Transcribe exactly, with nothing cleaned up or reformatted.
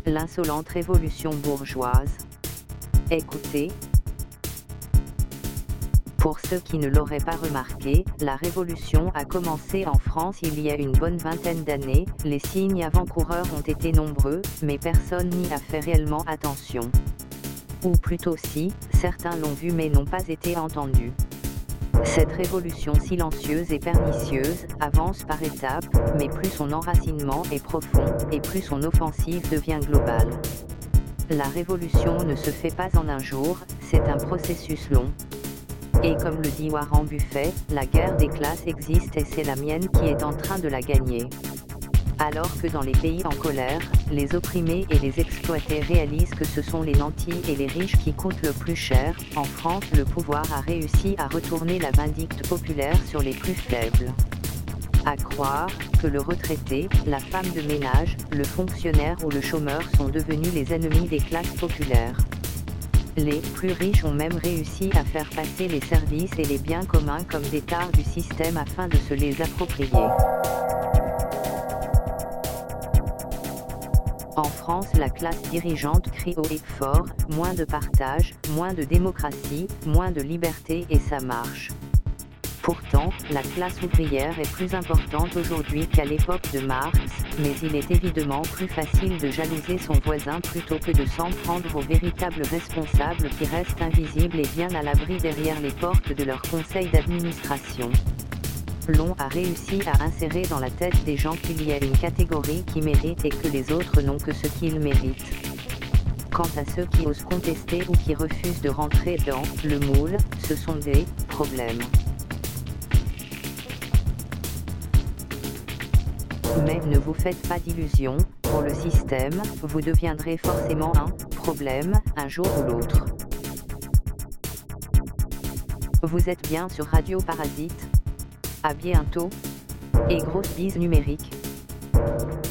L'insolente révolution bourgeoise. Écoutez. Pour ceux qui ne l'auraient pas remarqué, la révolution a commencé en France il y a une bonne vingtaine d'années. Les signes avant-coureurs ont été nombreux, mais personne n'y a fait réellement attention. Ou plutôt si, certains l'ont vu mais n'ont pas été entendus. Cette révolution silencieuse et pernicieuse avance par étapes, mais plus son enracinement est profond, et plus son offensive devient globale. La révolution ne se fait pas en un jour, c'est un processus long. Et comme le dit Warren Buffett, la guerre des classes existe et c'est la mienne qui est en train de la gagner. Alors que dans les pays en colère, les opprimés et les exploités réalisent que ce sont les nantis et les riches qui coûtent le plus cher, en France le pouvoir a réussi à retourner la vindicte populaire sur les plus faibles. À croire que le retraité, la femme de ménage, le fonctionnaire ou le chômeur sont devenus les ennemis des classes populaires. Les plus riches ont même réussi à faire passer les services et les biens communs comme des tares du système afin de se les approprier. En France, la classe dirigeante crie haut et fort, moins de partage, moins de démocratie, moins de liberté et ça marche. Pourtant, la classe ouvrière est plus importante aujourd'hui qu'à l'époque de Marx, mais il est évidemment plus facile de jalouser son voisin plutôt que de s'en prendre aux véritables responsables qui restent invisibles et bien à l'abri derrière les portes de leur conseil d'administration. L'on a réussi à insérer dans la tête des gens qu'il y a une catégorie qui mérite et que les autres n'ont que ce qu'ils méritent. Quant à ceux qui osent contester ou qui refusent de rentrer dans le moule, ce sont des problèmes. Mais ne vous faites pas d'illusions, pour le système, vous deviendrez forcément un problème, un jour ou l'autre. Vous êtes bien sur Radio Parasite. À bientôt. Et grosse bise numérique.